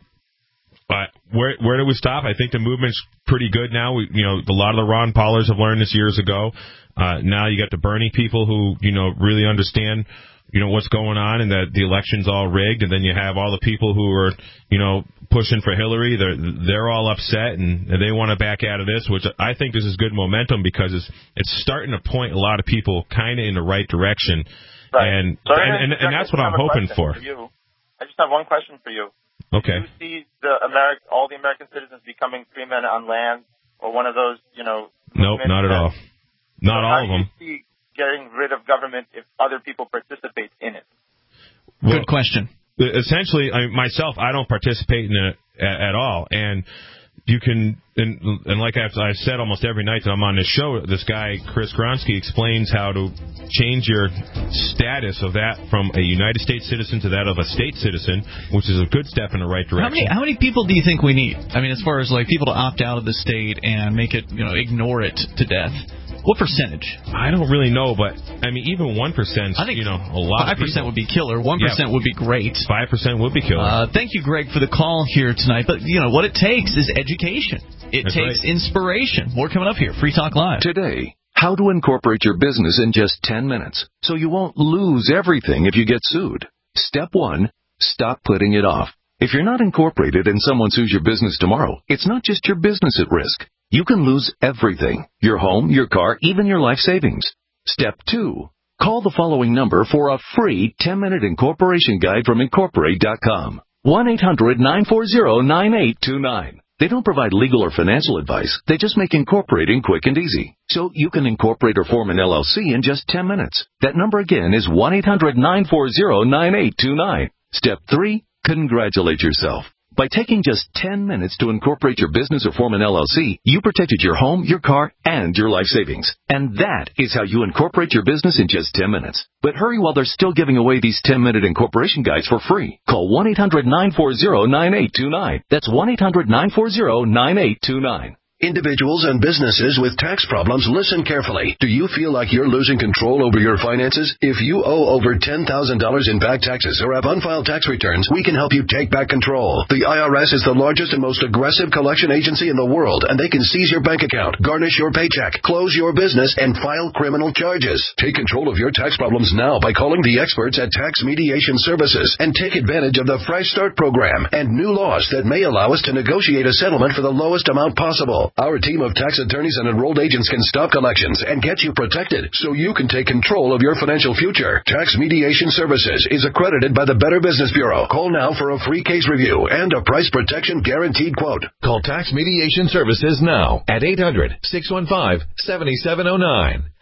uh, where where do we stop? I think the movement's pretty good now. We, you know, a lot of the Ron Paulers have learned this years ago. Uh, now you got the Bernie people who, you know, really understand, you know, what's going on, and that the election's all rigged. And then you have all the people who are, you know, pushing for Hillary. They're they're all upset, and, and they want to back out of this, which I think this is good momentum, because it's it's starting to point a lot of people kind of in the right direction. Right. And, so and, and, and that's what I'm hoping for. for you. I just have one question for you. Okay. Do you see the Ameri- all the American citizens becoming free men on land, or one of those, you know? Nope, not at all. Not so all of them. How do you see getting rid of government if other people participate in it? Well, good question. Essentially, I, myself, I don't participate in it at, at all, and you can, and, and like I've, I've said almost every night that I'm on this show, this guy Chris Gronsky explains how to change your status of that from a United States citizen to that of a state citizen, which is a good step in the right direction. How many how many people do you think we need? I mean, as far as like people to opt out of the state and make it, you know, ignore it to death. What percentage? I don't really know, but I mean, even one percent. I think, you know, a lot. Five percent would be killer. One yeah, percent would be great. Five percent would be killer. Uh, thank you, Greg, for the call here tonight. But you know what it takes is education. It That's takes right. inspiration. More coming up here. Free Talk Live today. How to incorporate your business in just ten minutes, so you won't lose everything if you get sued. Step one: stop putting it off. If you're not incorporated and someone sues your business tomorrow, it's not just your business at risk. You can lose everything: your home, your car, even your life savings. Step two. Call the following number for a free ten-minute incorporation guide from Incorporate dot com. one eight hundred nine four zero nine eight two nine. They don't provide legal or financial advice. They just make incorporating quick and easy. So you can incorporate or form an L L C in just ten minutes. That number again is one eight hundred nine four zero nine eight two nine. Step three. Congratulate yourself. By taking just ten minutes to incorporate your business or form an L L C, you protected your home, your car, and your life savings. And that is how you incorporate your business in just ten minutes. But hurry while they're still giving away these ten-minute incorporation guides for free. Call one eight hundred nine four zero nine eight two nine. That's one eight hundred nine four zero nine eight two nine. Individuals and businesses with tax problems, listen carefully. Do you feel like you're losing control over your finances? If you owe over ten thousand dollars in back taxes or have unfiled tax returns, we can help you take back control. The I R S is the largest and most aggressive collection agency in the world, and they can seize your bank account, garnish your paycheck, close your business, and file criminal charges. Take control of your tax problems now by calling the experts at Tax Mediation Services and take advantage of the Fresh Start program and new laws that may allow us to negotiate a settlement for the lowest amount possible. Our team of tax attorneys and enrolled agents can stop collections and get you protected so you can take control of your financial future. Tax Mediation Services is accredited by the Better Business Bureau. Call now for a free case review and a price protection guaranteed quote. Call Tax Mediation Services now at eight hundred six one five seven seven zero nine.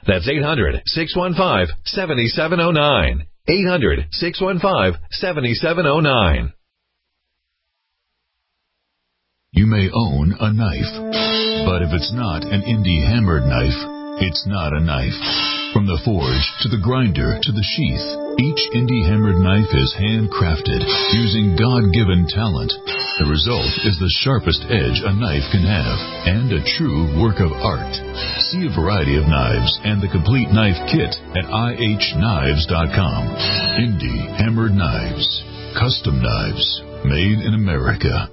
That's eight hundred, six one five, seven seven zero nine. eight hundred, six one five, seven seven zero nine. You may own a knife, but if it's not an indie hammered knife, it's not a knife. From the forge to the grinder to the sheath, each indie hammered knife is handcrafted using God-given talent. The result is the sharpest edge a knife can have and a true work of art. See a variety of knives and the complete knife kit at I H knives dot com. Indie hammered knives. Custom knives made in America.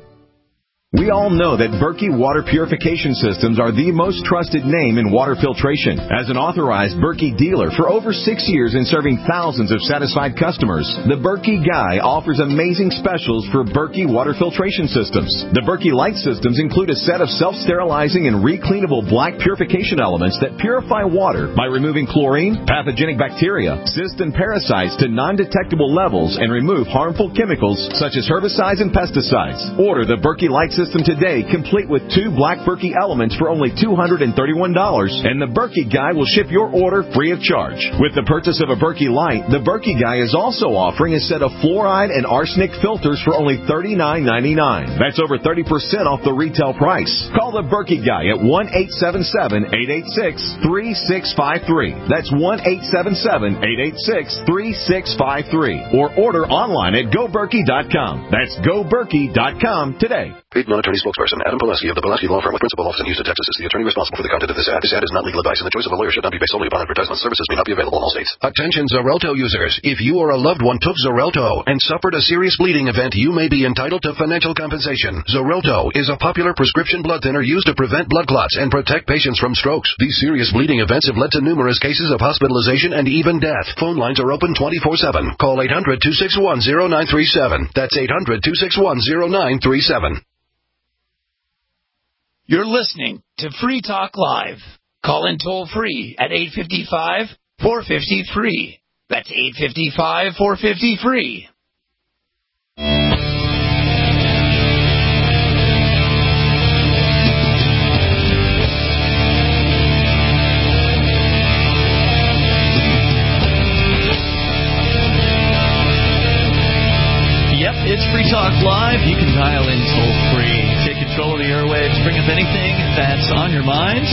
We all know that Berkey Water Purification Systems are the most trusted name in water filtration. As an authorized Berkey dealer for over six years and serving thousands of satisfied customers, the Berkey Guy offers amazing specials for Berkey Water Filtration Systems. The Berkey Light Systems include a set of self-sterilizing and recleanable black purification elements that purify water by removing chlorine, pathogenic bacteria, cysts, and parasites to non-detectable levels and remove harmful chemicals such as herbicides and pesticides. Order the Berkey Light Systems today, complete with two black Berkey elements for only two hundred thirty-one dollars, and the Berkey Guy will ship your order free of charge. With the purchase of a Berkey Light, the Berkey Guy is also offering a set of fluoride and arsenic filters for only thirty-nine ninety-nine. That's over thirty percent off the retail price. Call the Berkey Guy at one eight seven seven, eight eight six, three six five three. That's one eight seven seven, eight eight six, three six five three. Or order online at go berkey dot com. That's go berkey dot com today. Paid non-attorney spokesperson Adam Pileski of the Pileski Law Firm with principal office in Houston, Texas is the attorney responsible for the content of this ad. This ad is not legal advice, and the choice of a lawyer should not be based solely upon advertisement. Services may not be available in all states. Attention Xarelto users. If you or a loved one took Xarelto and suffered a serious bleeding event, you may be entitled to financial compensation. Xarelto is a popular prescription blood thinner used to prevent blood clots and protect patients from strokes. These serious bleeding events have led to numerous cases of hospitalization and even death. Phone lines are open twenty-four seven. Call eight hundred, two six one, zero nine three seven. That's eight hundred, two six one, zero nine three seven. You're listening to Free Talk Live. Call in toll free at eight five five, four five zero, free. That's eight five five, four five zero, free. Yep, it's Free Talk Live. You can dial in toll free. Take control of the airwaves. Bring up anything that's on your mind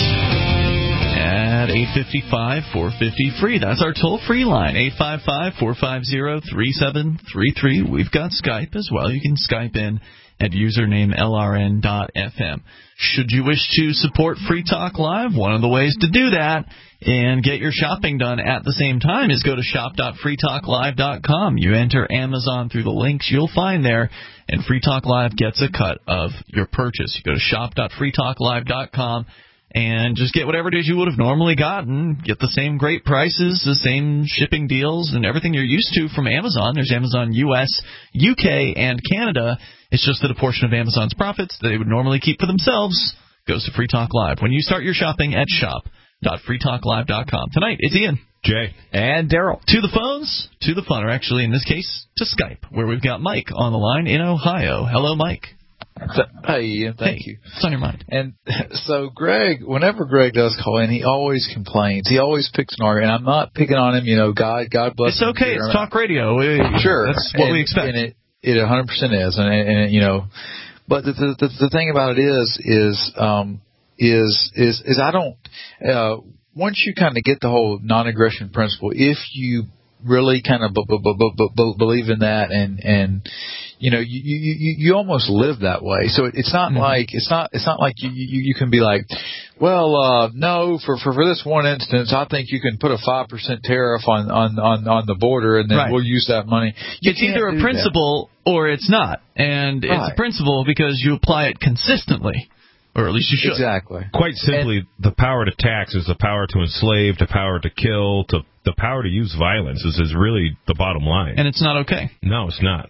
at eight five five, four five zero, free. That's our toll-free line, eight five five, four five zero, three seven three three. We've got Skype as well. You can Skype in at username L R N dot F M. Should you wish to support Free Talk Live, one of the ways to do that and get your shopping done at the same time is go to shop dot free talk live dot com. You enter Amazon through the links you'll find there, and Free Talk Live gets a cut of your purchase. You go to shop dot free talk live dot com and just get whatever it is you would have normally gotten. Get the same great prices, the same shipping deals, and everything you're used to from Amazon. There's Amazon U S, U K, and Canada. It's just that a portion of Amazon's profits that they would normally keep for themselves goes to Free Talk Live. When you start your shopping at shop dot free talk live dot com. Tonight, it's Ian, Jay, and Daryl. To the phones, to the phone, or actually in this case, to Skype, where we've got Mike on the line in Ohio. Hello, Mike. So, hey, Ian, thank hey, you. What's on your mind? And so Greg, whenever Greg does call in, he always complains. He always picks an argument. And I'm not picking on him, you know, God, God bless it's him. It's okay. It's talk radio. We, sure. That's what and, we expect. And it, it one hundred percent is. And, and, you know, but the, the, the thing about it is, is, um, is, is, is I don't, uh, once you kind of get the whole non-aggression principle, if you really kind of b- b- b- b- b- believe in that, and and you know you you you almost live that way. So it's not mm-hmm. like it's not it's not like you, you you can be like, well, uh, no, for, for for this one instance, I think you can put a five percent tariff on, on, on, on the border, and then right. we'll use that money. You it's either a principle that. or it's not, and right. it's a principle because you apply it consistently. Or at least you should. Exactly. Quite simply, and, the power to tax is the power to enslave, the power to kill, to the power to use violence is, is really the bottom line. And it's not okay. No, it's not.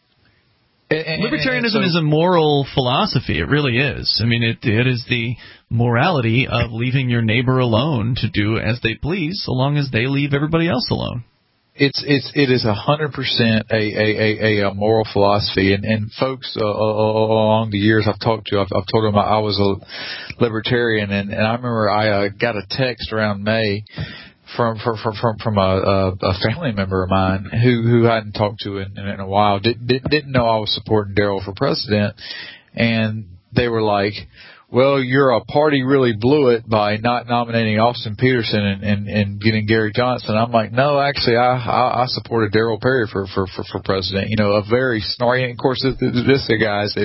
And, and, Libertarianism and so, is a moral philosophy. It really is. I mean, it it is the morality of leaving your neighbor alone to do as they please, so long as they leave everybody else alone. it's it's it is a hundred percent a a a a moral philosophy, and and folks uh, along the years I've talked to, I've, I've told them I was a libertarian, and, and I remember I uh, got a text around May from from from from a, a family member of mine who who I hadn't talked to in, in a while, did, did, didn't know I was supporting Darrell for president, and they were like, well, your party really blew it by not nominating Austin Peterson and, and, and getting Gary Johnson. I'm like, no, actually, I I, I supported Darrell Perry for, for, for, for president. You know, a very snarky. Of course, this, this guy is,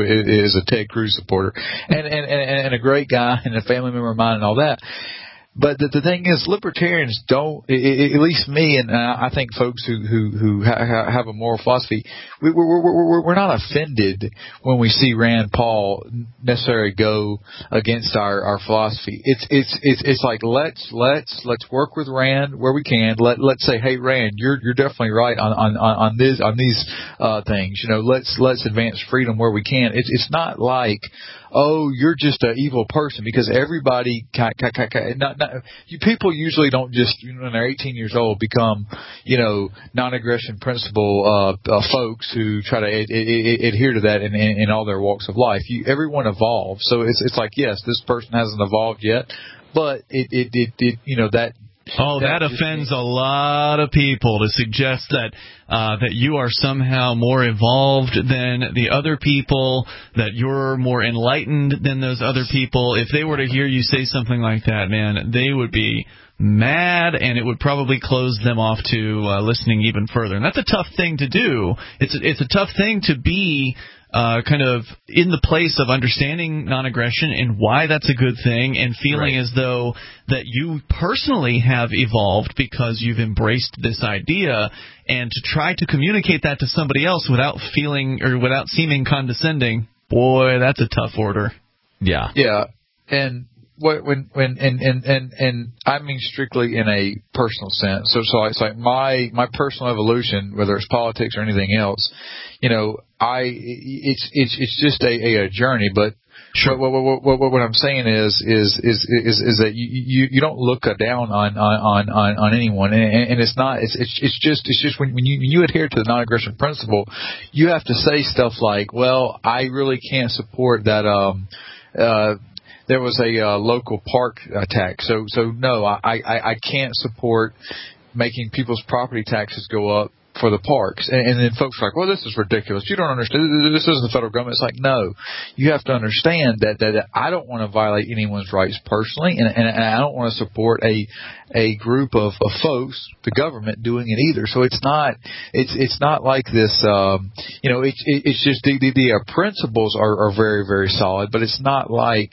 is a Ted Cruz supporter, and, and and and a great guy and a family member of mine and all that. But the, the thing is, libertarians don't, at least me, and I think folks who who, who ha, have a moral philosophy, we, we're, we're, we're not offended when we see Rand Paul necessarily go against our, our philosophy. It's it's it's it's like let's let's let's work with Rand where we can. Let let's say, hey Rand, you're you're definitely right on on on this on these uh, things. You know, let's let's advance freedom where we can. It's it's not like, oh, you're just an evil person, because everybody, not, not, you people usually don't just, you know, when they're eighteen years old, become, you know, non-aggression principle uh, uh, folks who try to ad- ad- adhere to that in, in, in all their walks of life. You, everyone evolves, so it's it's like, yes, this person hasn't evolved yet, but it it it, it you know that. Oh, that, that offends a lot of people to suggest that uh, that you are somehow more evolved than the other people, that you're more enlightened than those other people. If they were to hear you say something like that, man, they would be mad, and it would probably close them off to uh, listening even further. And that's a tough thing to do. It's a, it's a tough thing to be Uh, kind of in the place of understanding non-aggression and why that's a good thing, and feeling right. as though that you personally have evolved because you've embraced this idea, and to try to communicate that to somebody else without feeling or without seeming condescending, boy, that's a tough order. Yeah. Yeah. And when when and, and, and, and I mean strictly in a personal sense. So so it's like my my personal evolution, whether it's politics or anything else, you know, I it's it's it's just a, a journey. But sure. what, what, what, what, what I'm saying is is is is, is that you, you, you don't look down on on, on, on anyone, and, and it's not it's it's it's just it's just when, when you when you adhere to the non-aggression principle, you have to say stuff like, well, I really can't support that. Um, uh, There was a uh, local park attack, so so no, I, I, I can't support making people's property taxes go up for the parks. And, and then folks are like, well, this is ridiculous. You don't understand. This isn't the federal government. It's like, no, you have to understand that that I don't want to violate anyone's rights personally, and, and, and I don't want to support a a group of, of folks, the government, doing it either. So it's not it's it's not like this. Um, you know, it, it, it's just the the, the uh, principles are, are very very solid, but it's not like.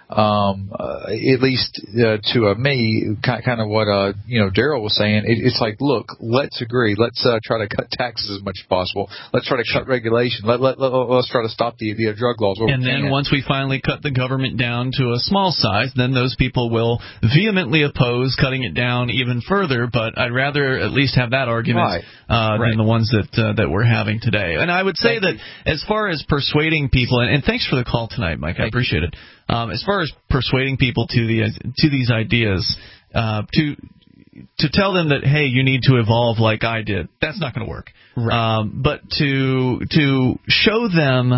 Um, uh, at least uh, to uh, me, kind of what uh, you know Darrell was saying. It, it's like, look, let's agree. Let's uh, try to cut taxes as much as possible. Let's try to cut regulation. Let, let, let, let's try to stop the, the drug laws. And then once we finally cut the government down to a small size, then those people will vehemently oppose cutting it down even further. But I'd rather at least have that argument right. uh, right. than the ones that uh, that we're having today. And I would say Thank that you. as far as persuading people, and, and thanks for the call tonight, Mike. I appreciate it. Um, as far as persuading people to the to these ideas, uh, to to tell them that, hey, you need to evolve like I did, that's not going to work. Right. Um, but to to show them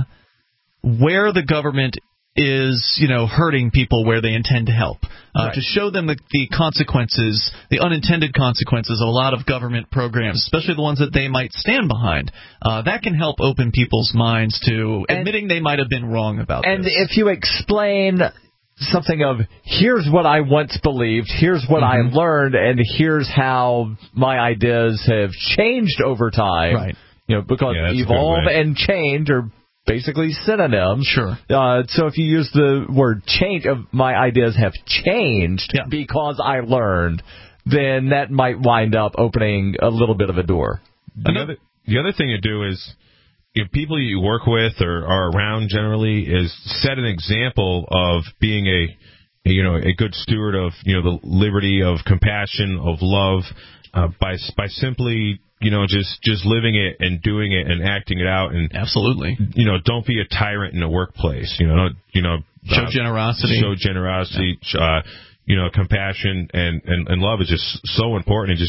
where the government is, you know, hurting people where they intend to help. Uh, right. To show them the, the consequences, the unintended consequences of a lot of government programs, especially the ones that they might stand behind. Uh, that can help open people's minds to and, admitting they might have been wrong about and this. And if you explain something of, here's what I once believed, here's what mm-hmm. I learned, and here's how my ideas have changed over time. Right. You know, because yeah, evolve and change are basically synonyms. Sure. Uh, so if you use the word change, of my ideas have changed yeah. because I learned, then that might wind up opening a little bit of a door. The other, the other thing to do is, if people you work with or are around generally, is set an example of being a, a you know a good steward of you know the liberty, of compassion, of love, uh, by by simply you know just just living it and doing it and acting it out. And absolutely, you know don't be a tyrant in the workplace. You know don't, you know show uh, generosity, show generosity. Yeah. Uh, you know compassion and, and and love is just so important. And just your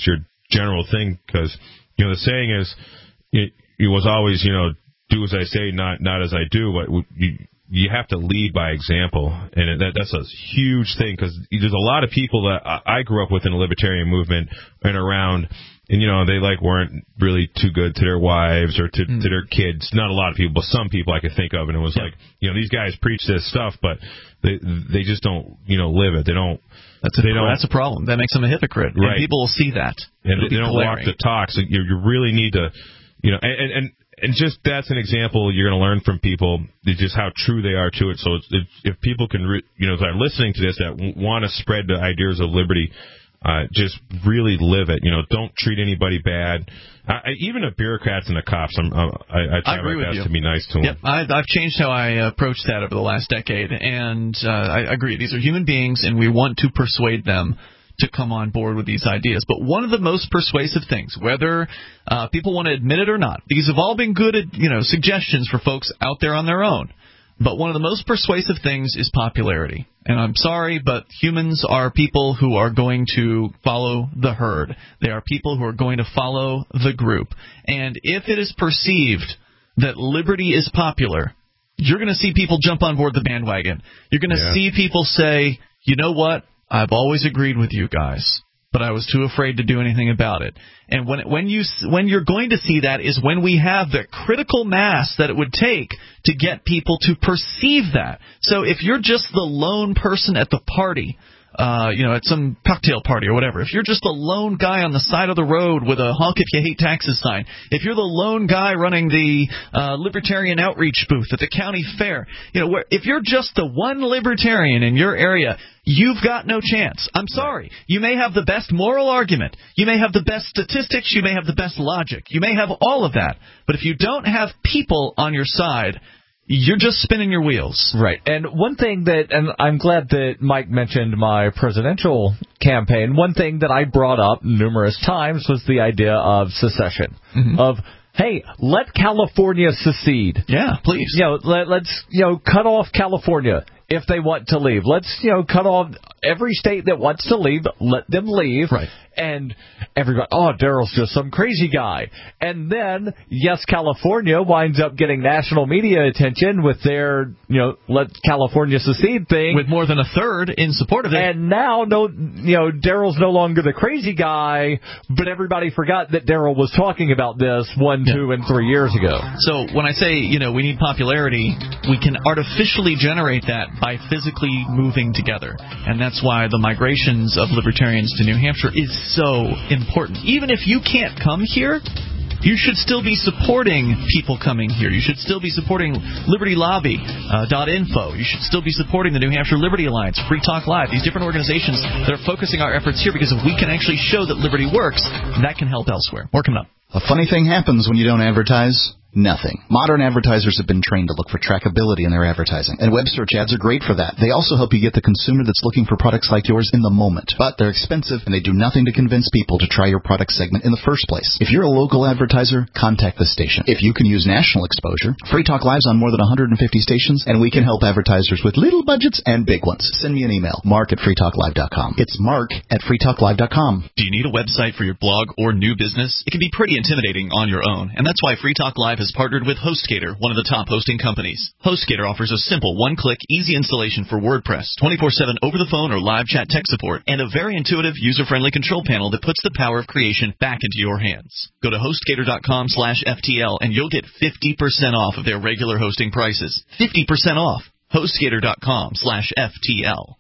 general thing because, you know, the saying is, it, it was always, you know, do as I say, not not as I do, but you, you have to lead by example, and that, that's a huge thing because there's a lot of people that I grew up with in the libertarian movement and around, and, you know, they, like, weren't really too good to their wives or to, mm. to their kids. Not a lot of people, but some people I could think of, and it was yeah. like, you know, these guys preach this stuff, but they they just don't, you know, live it. They don't. That's a, they don't, that's a problem. That makes them a hypocrite. Right. And people will see that. And It'll they don't glaring. walk the talk, so you, you really need to, you know, and, and, and just that's an example you're going to learn from people, just how true they are to it. So if, if people can, re, you know, that are listening to this that w- want to spread the ideas of liberty, Uh, just really live it. You know, don't treat anybody bad. I, I, even the bureaucrats and the cops, I'm, I, I try I agree my with best you. to be nice to them. Yep, I, I've changed how I approach that over the last decade, and uh, I agree. These are human beings, and we want to persuade them to come on board with these ideas. But one of the most persuasive things, whether uh, people want to admit it or not, these have all been good, you know, suggestions for folks out there on their own. But one of the most persuasive things is popularity. And I'm sorry, but humans are people who are going to follow the herd. They are people who are going to follow the group. And if it is perceived that liberty is popular, you're going to see people jump on board the bandwagon. You're going to yeah. see people say, you know what, I've always agreed with you guys, but I was too afraid to do anything about it. And when when you when you're going to see that is when we have the critical mass that it would take to get people to perceive that. So if you're just the lone person at the party, uh, you know, at some cocktail party or whatever, if you're just the lone guy on the side of the road with a honk if you hate taxes sign, if you're the lone guy running the uh, libertarian outreach booth at the county fair, you know, where, if you're just the one libertarian in your area, you've got no chance. I'm sorry. You may have the best moral argument. You may have the best statistics. You may have the best logic. You may have all of that. But if you don't have people on your side, you're just spinning your wheels. Right. And one thing that, and I'm glad that Mike mentioned my presidential campaign, one thing that I brought up numerous times was the idea of secession, mm-hmm. of, hey, let California secede. Yeah, please. You know, let, let's, you know, cut off California if they want to leave. Let's, you know, cut off every state that wants to leave, let them leave. Right. And everybody, oh, Daryl's just some crazy guy. And then, yes, California winds up getting national media attention with their, you know, let California secede thing. With more than a third in support of it. And now, no, you know, Daryl's no longer the crazy guy, but everybody forgot that Daryl was talking about this one, yeah. two, and three years ago. So when I say, you know, we need popularity, we can artificially generate that by physically moving together. And that's why the migrations of libertarians to New Hampshire is so important. Even if you can't come here, you should still be supporting people coming here. You should still be supporting Liberty Lobby dot info. You should still be supporting the New Hampshire Liberty Alliance, Free Talk Live, these different organizations that are focusing our efforts here, because if we can actually show that liberty works, that can help elsewhere. More coming up. A funny thing happens when you don't advertise. Nothing. Modern advertisers have been trained to look for trackability in their advertising, and web search ads are great for that. They also help you get the consumer that's looking for products like yours in the moment. But they're expensive, and they do nothing to convince people to try your product segment in the first place. If you're a local advertiser, contact the station. If you can use national exposure, Free Talk Live's on more than one hundred fifty stations, and we can help advertisers with little budgets and big ones. Send me an email, mark at free talk live dot com. It's mark at free talk live dot com. Do you need a website for your blog or new business? It can be pretty intimidating on your own, and that's why Free Talk Live has partnered with HostGator, one of the top hosting companies. HostGator offers a simple, one-click, easy installation for WordPress, twenty-four seven over the phone or live chat tech support, and a very intuitive, user-friendly control panel that puts the power of creation back into your hands. Go to HostGator dot com slash F T L and you'll get fifty percent off of their regular hosting prices. fifty percent off. HostGator dot com slash F T L.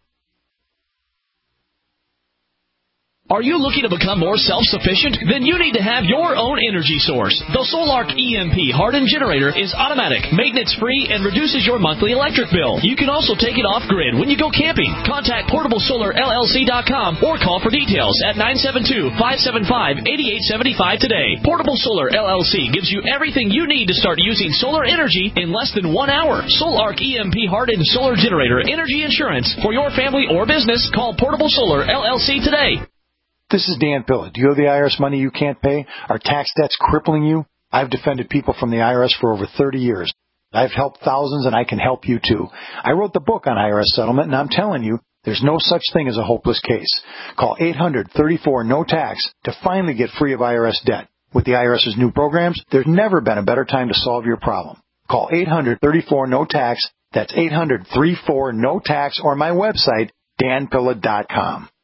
Are you looking to become more self-sufficient? Then you need to have your own energy source. The Solark E M P hardened generator is automatic, maintenance-free, and reduces your monthly electric bill. You can also take it off-grid when you go camping. Contact portable solar L L C dot com or call for details at nine seven two, five seven five, eight eight seven five today. Portable Solar L L C gives you everything you need to start using solar energy in less than one hour. Solark E M P hardened solar generator energy insurance for your family or business. Call Portable Solar L L C today. This is Dan Pilla. Do you owe the I R S money you can't pay? Are tax debts crippling you? I've defended people from the I R S for over thirty years. I've helped thousands, and I can help you too. I wrote the book on I R S settlement, and I'm telling you, There's no such thing as a hopeless case. Call eight hundred, thirty-four, no tax to finally get free of I R S debt. With the IRS's new programs, there's never been a better time to solve your problem. Call eight hundred, thirty-four, no tax. That's eight hundred, thirty-four, no tax, or my website, dan pilla dot com.